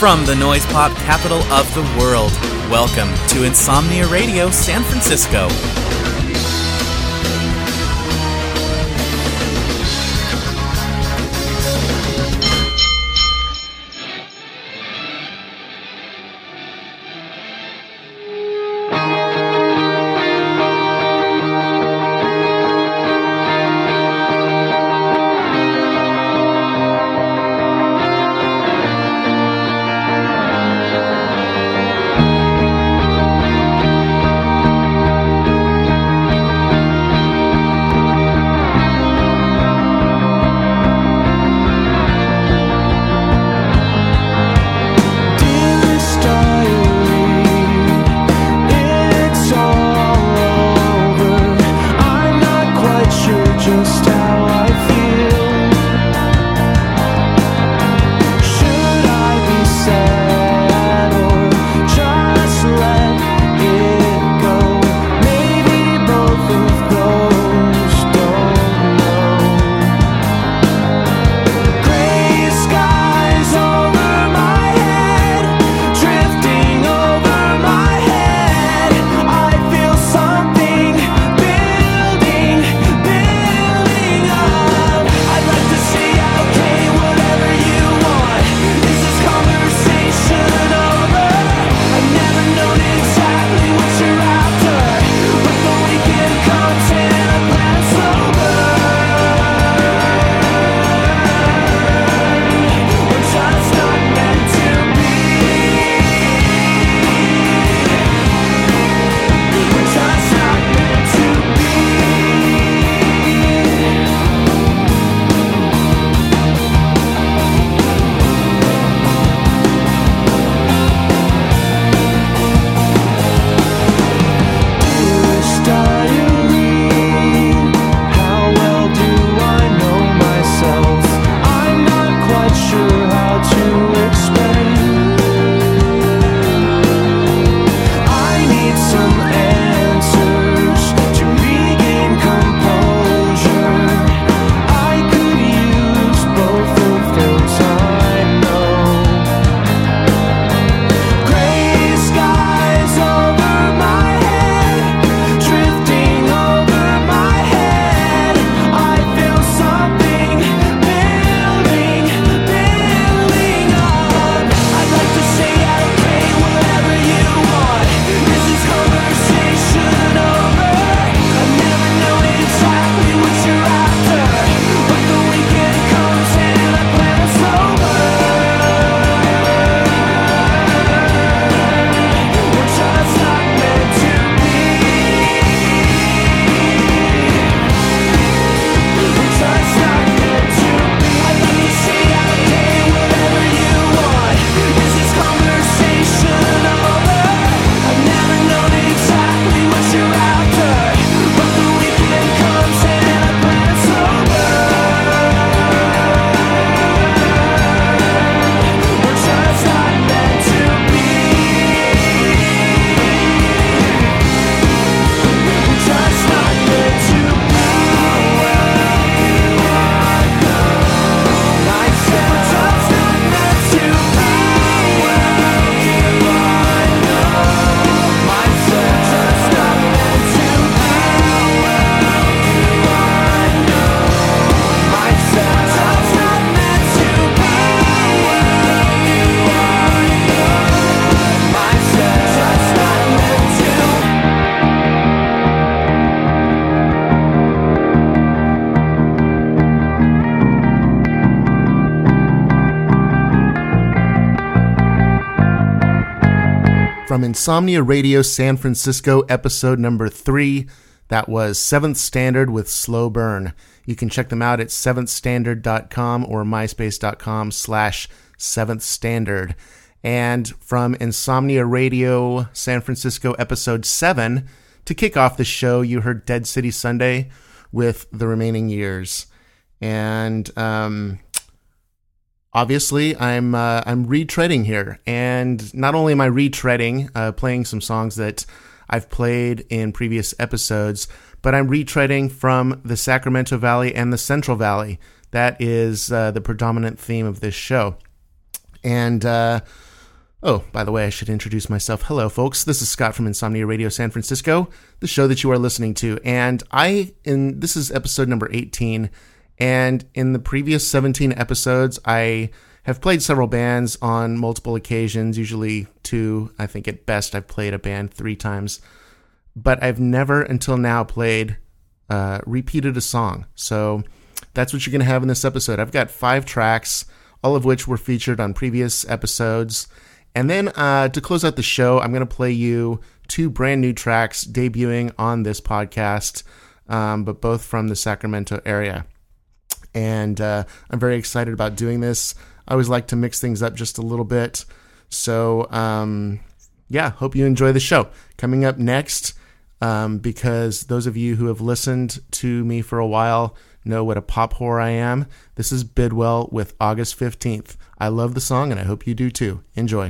From the noise pop capital of the world, welcome to Insomnia Radio San Francisco. From Insomnia Radio San Francisco, episode number 3. That was 7th Standard with Slow Burn. You can check them out at 7thstandard.com or myspace.com/7th Standard. And from Insomnia Radio San Francisco, episode 7, to kick off the show, you heard Dead City Sunday with The Remaining Years. And obviously, I'm retreading here, and not only am I retreading, playing some songs that I've played in previous episodes, but I'm retreading from the Sacramento Valley and the Central Valley. That is the predominant theme of this show. And Oh, by the way, I should introduce myself. Hello, folks. This is Scott from Insomnia Radio San Francisco, the show that you are listening to. And this is episode number 18. And in the previous 17 episodes, I have played several bands on multiple occasions, usually 2. I think at best I've played a band 3 times. But I've never until now repeated a song. So that's what you're going to have in this episode. I've got 5 tracks, all of which were featured on previous episodes. And then to close out the show, I'm going to play you 2 brand new tracks debuting on this podcast, but both from the Sacramento area. And I'm very excited about doing this. I always like to mix things up just a little bit. So, hope you enjoy the show. Coming up next, because those of you who have listened to me for a while know what a pop whore I am, this is Bidwell with August 15th. I love the song, and I hope you do too. Enjoy.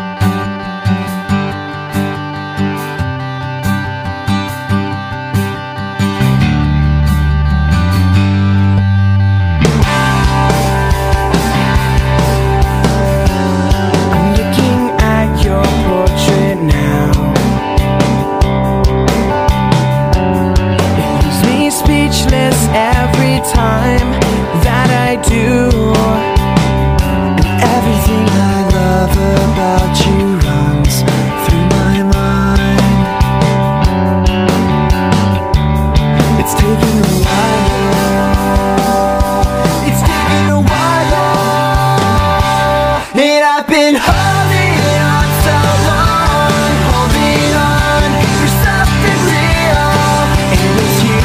Time that I do, and everything I love about you runs through my mind. It's taken a while, and I've been holding on so long, holding on for something real, and with you.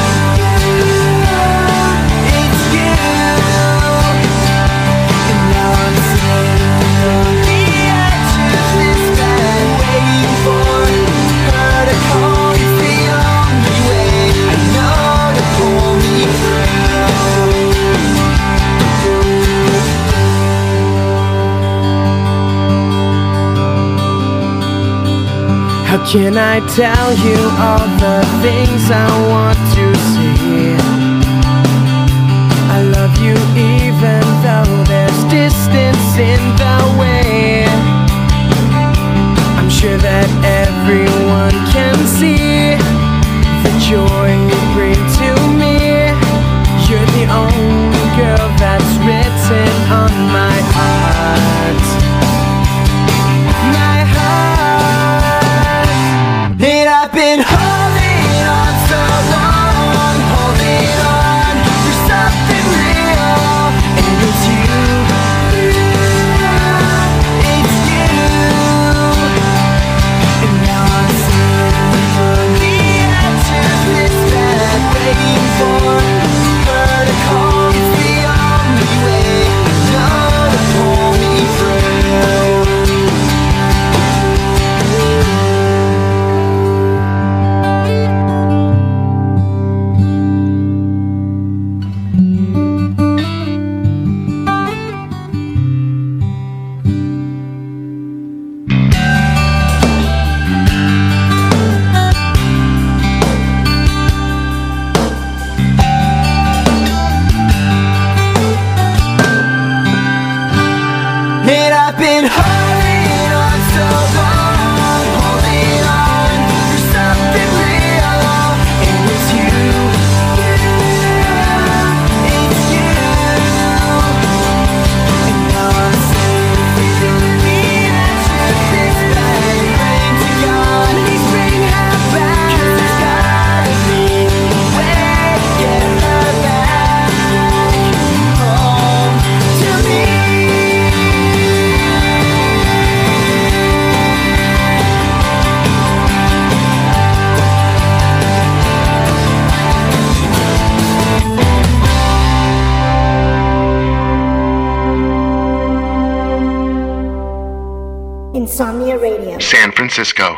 How can I tell you all the things I want to say? I love you even though there's distance in the way. I'm sure that everyone can see the joy you bring to me. You're the only girl that's written on my heart. My heart. And I've been holding on so long, holding on for something real. And it's you, it's you. And now I'm sitting on the edge of this bed, waiting for her to call. It's the only way I know to pull me through. And I've been holding on so long, holding on for something real. And it's you, it's you. And now I'm sitting on the edge of this bed, praying to God, please bring her back. 'Cause there's gotta be a way to get her back home to me. Insomnia Radio. San Francisco.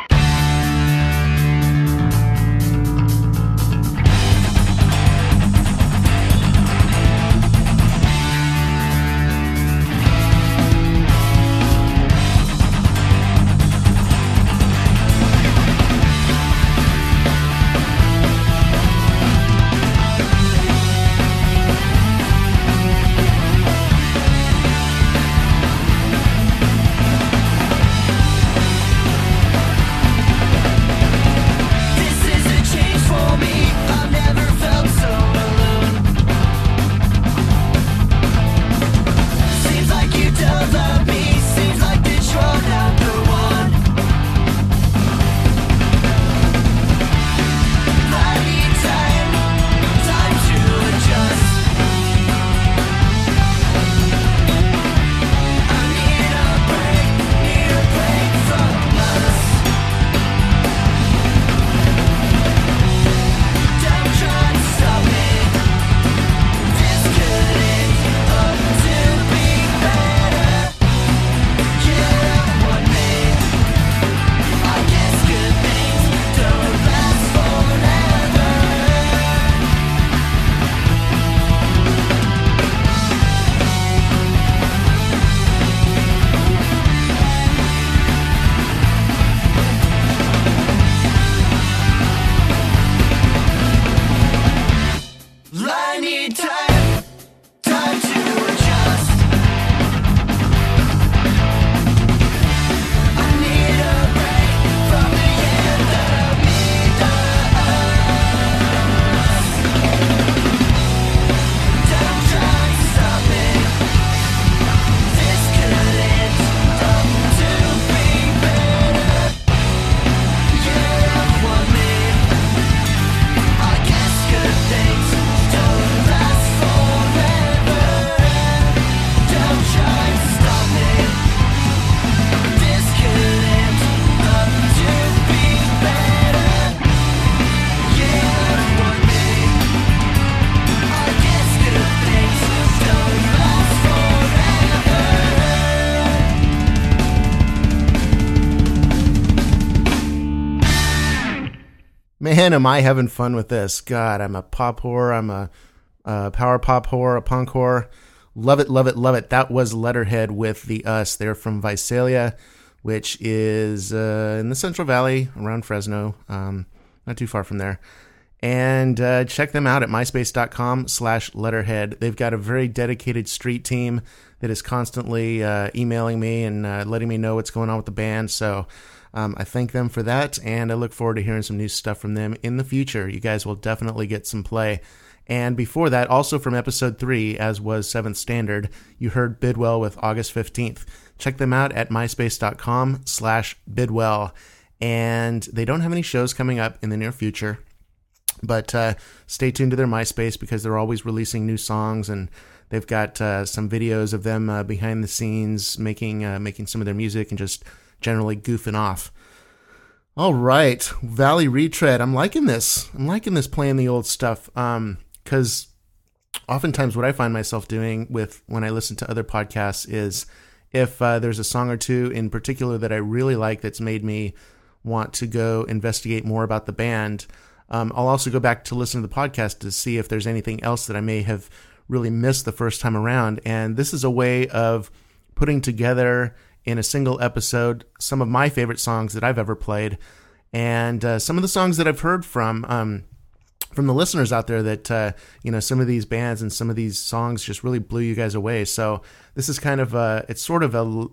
man, am I having fun with this. God, I'm a pop whore. I'm a power pop whore, a punk whore. Love it, love it, love it. That was Letterhead with The Us. They're from Visalia, which is in the Central Valley around Fresno, not too far from there. And check them out at myspace.com/letterhead. They've got a very dedicated street team that is constantly emailing me and letting me know what's going on with the band. So I thank them for that, and I look forward to hearing some new stuff from them in the future. You guys will definitely get some play. And before that, also from episode 3, as was 7th Standard, you heard Bidwell with August 15th. Check them out at myspace.com/Bidwell. And they don't have any shows coming up in the near future, but stay tuned to their MySpace because they're always releasing new songs, and they've got some videos of them behind the scenes making some of their music and just generally goofing off. All right, Valley Retread. I'm liking this. Playing the old stuff. Because oftentimes what I find myself doing when I listen to other podcasts is if there's a song or two in particular that I really like that's made me want to go investigate more about the band, I'll also go back to listen to the podcast to see if there's anything else that I may have really missed the first time around. And this is a way of putting together in a single episode some of my favorite songs that I've ever played, and some of the songs that I've heard from the listeners out there that, some of these bands and some of these songs just really blew you guys away. So this is kind of it's sort of a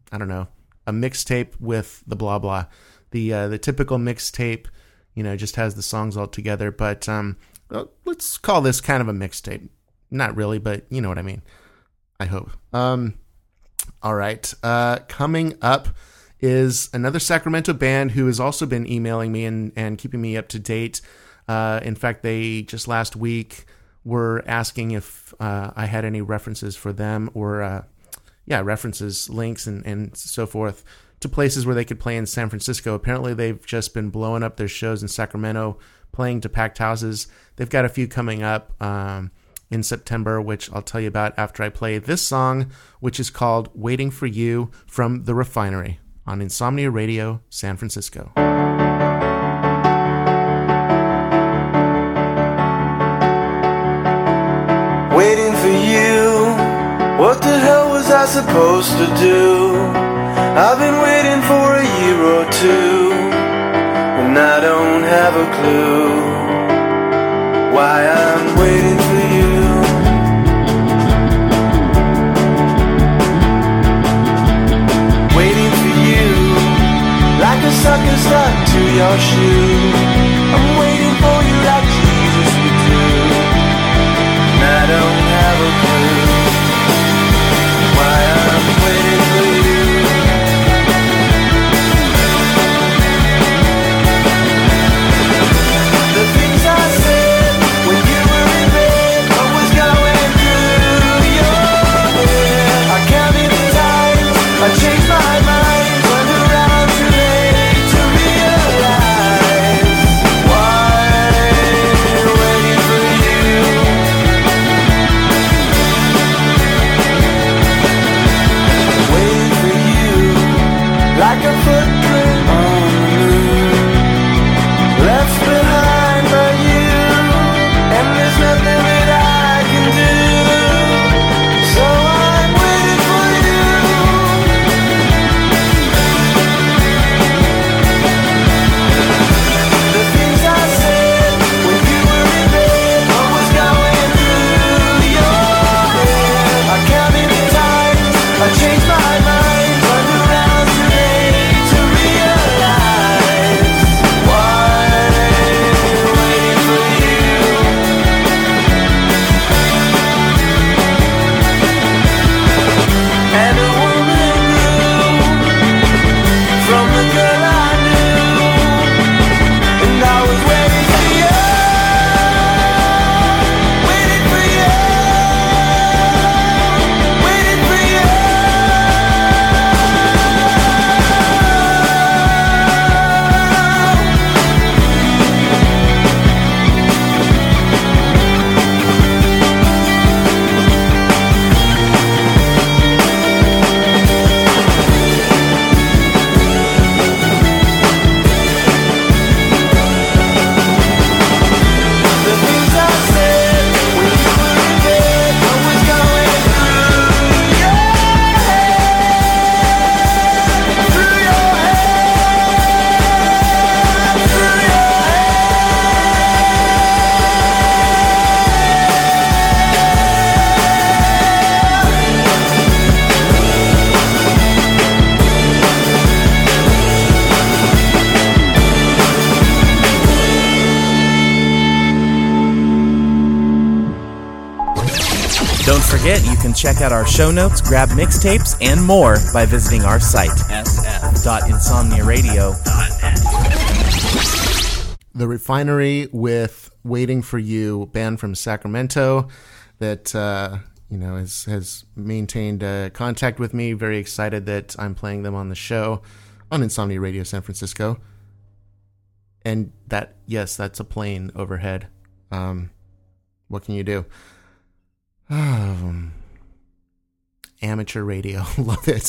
mixtape with the blah blah. The typical mixtape, just has the songs all together. But let's call this kind of a mixtape. Not really, but you know what I mean. I hope. All right. Coming up is another Sacramento band who has also been emailing me and keeping me up to date. In fact, they just last week were asking if I had any references for them or, references, links, and so forth to places where they could play in San Francisco. Apparently, they've just been blowing up their shows in Sacramento, playing to packed houses. They've got a few coming up in September, which I'll tell you about after I play this song, which is called Waiting for You from The Refinery on Insomnia Radio, San Francisco. Waiting for you, what the hell was I supposed to do? I've been waiting for a year or two, and I don't have a clue why I'm waiting for you. Waiting for you, like a sucker stuck to your shoe. I'm waiting for you like Jesus would do. I don't have a clue why I'm waiting for you. The things I said when you were in bed, what was going through your head? I counted the times I changed my mind, turned around too late to realize Don't forget, you can check out our show notes, grab mixtapes, and more by visiting our site, sf.insomniaradio.net. The Refinery with Waiting for You, band from Sacramento that has maintained contact with me. Very excited that I'm playing them on the show on Insomnia Radio San Francisco. And that's a plane overhead. What can you do? Amateur radio. Love it.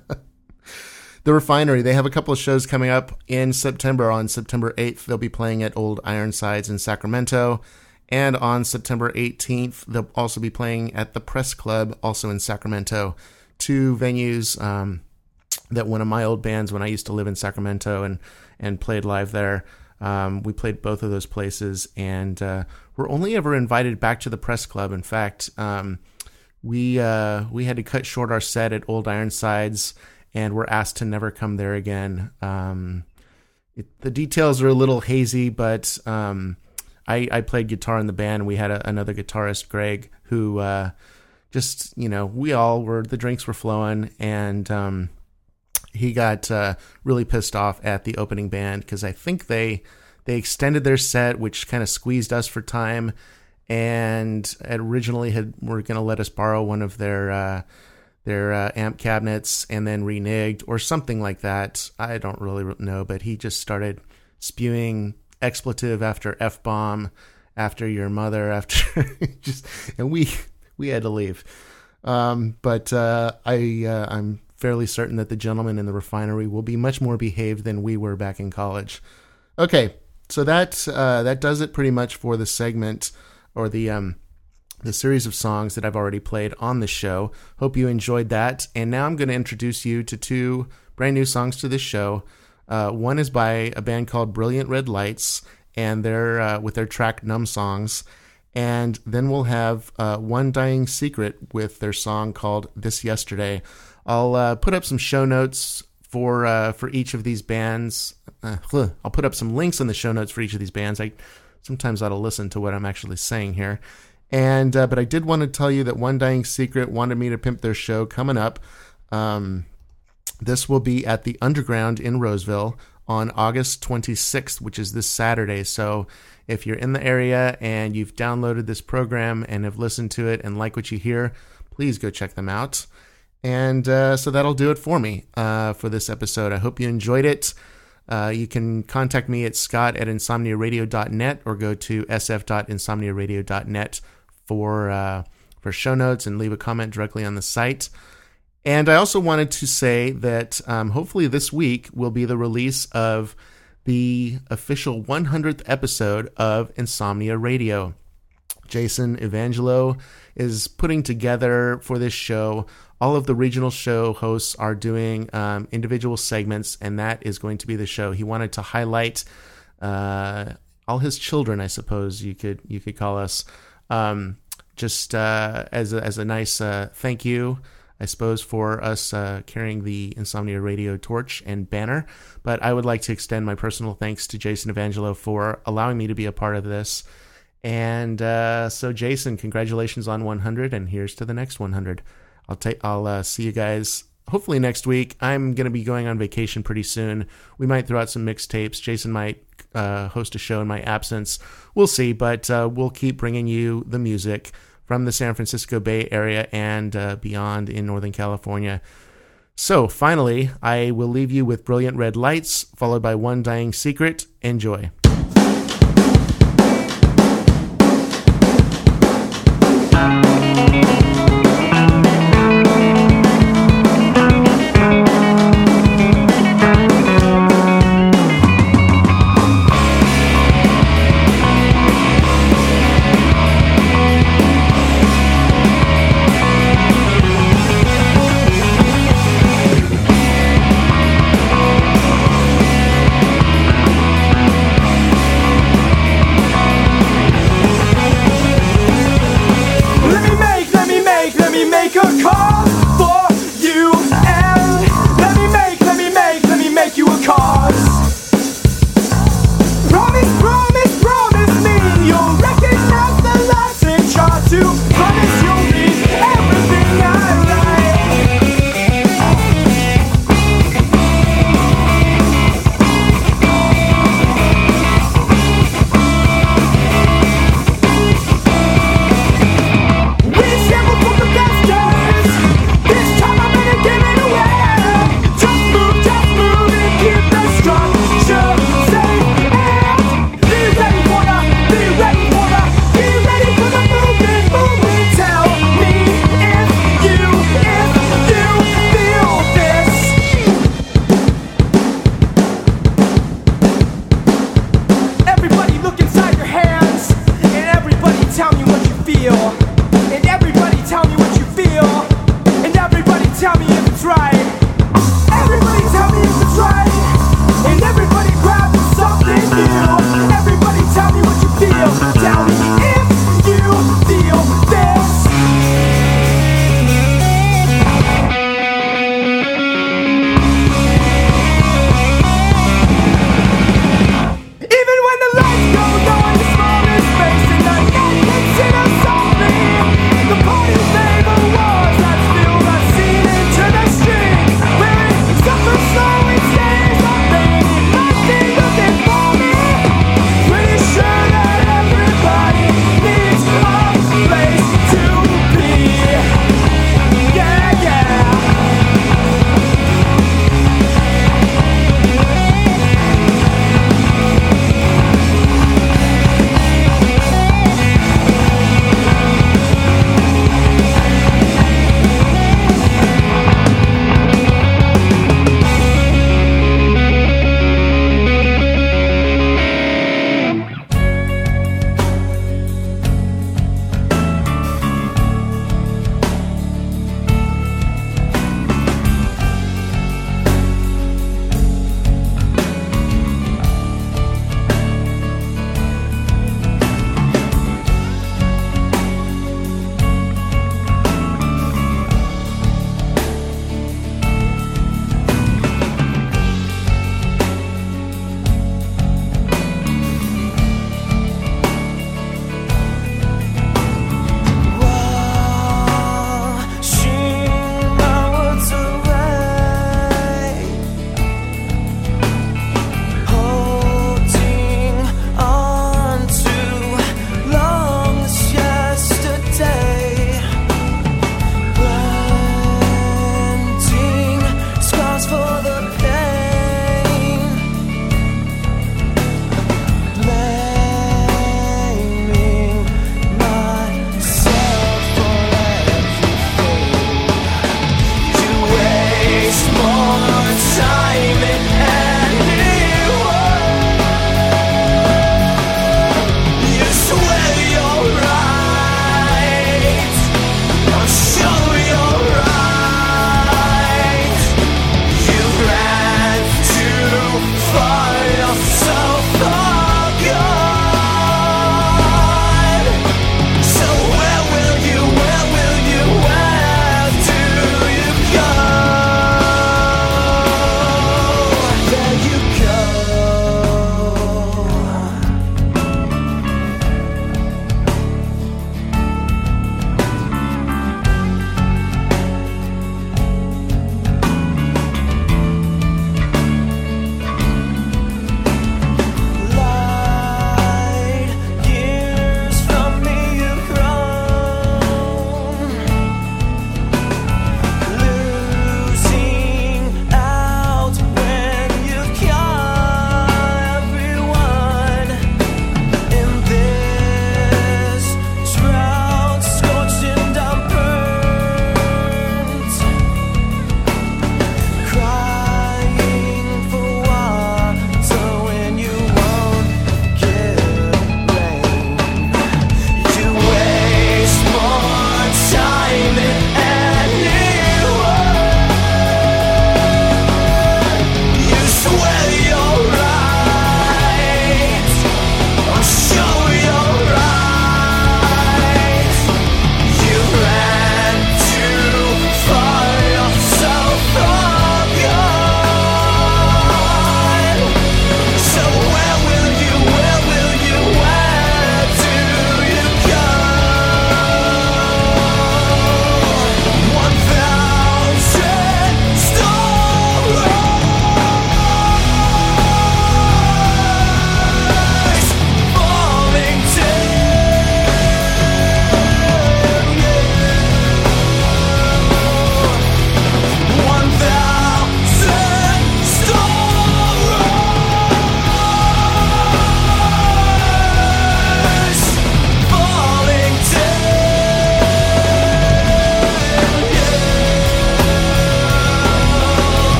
The Refinery, they have a couple of shows coming up in September. On September 8th, they'll be playing at Old Ironsides in Sacramento. And on September 18th, they'll also be playing at the Press Club, also in Sacramento. Two venues that one of my old bands, when I used to live in Sacramento and played live there, we played both of those places. And we're only ever invited back to the Press Club. In fact, we had to cut short our set at Old Ironsides, and we're asked to never come there again. The details are a little hazy, but I played guitar in the band. We had another guitarist, Greg, who the drinks were flowing, and he got really pissed off at the opening band because I think they extended their set, which kind of squeezed us for time, and originally were going to let us borrow one of their amp cabinets and then reneged or something like that. I don't really know, but he just started spewing expletive after F-bomb, after your mother, after and we had to leave. But I'm fairly certain that the gentleman in the Refinery will be much more behaved than we were back in college. Okay, so that does it pretty much for the segment, or the series of songs that I've already played on the show. Hope you enjoyed that. And now I'm going to introduce you to two brand new songs to this show. One is by a band called Brilliant Red Lights, and they're with their track Numb Songs. And then we'll have One Dying Secret with their song called This Yesterday. I'll put up some show notes for each of these bands. I'll put up some links in the show notes for each of these bands. I sometimes ought to listen to what I'm actually saying here. And but I did want to tell you that One Dying Secret wanted me to pimp their show coming up. This will be at the Underground in Roseville on August 26th, which is this Saturday. So if you're in the area and you've downloaded this program and have listened to it and like what you hear, please go check them out. And so that'll do it for me for this episode. I hope you enjoyed it. You can contact me at scott@insomniaradio.net or go to sf.insomniaradio.net for show notes and leave a comment directly on the site. And I also wanted to say that hopefully this week will be the release of the official 100th episode of Insomnia Radio. Jason Evangelo is putting together for this show. All of the regional show hosts are doing individual segments, and that is going to be the show. He wanted to highlight all his children, I suppose you could call us, just as a nice thank you, I suppose, for us carrying the Insomnia Radio torch and banner. But I would like to extend my personal thanks to Jason Evangelo for allowing me to be a part of this. And so, Jason, congratulations on 100, and here's to the next 100. I'll see you guys hopefully next week. I'm going to be going on vacation pretty soon. We might throw out some mixtapes. Jason might host a show in my absence. We'll see, but we'll keep bringing you the music from the San Francisco Bay Area and beyond in Northern California. So finally, I will leave you with Brilliant Red Lights, followed by One Dying Secret. Enjoy. Look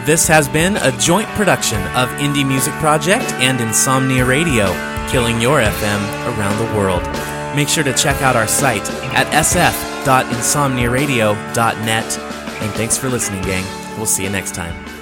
This has been a joint production of Indie Music Project and Insomnia Radio, killing your FM around the world. Make sure to check out our site at sf.insomniaradio.net. And thanks for listening, gang. We'll see you next time.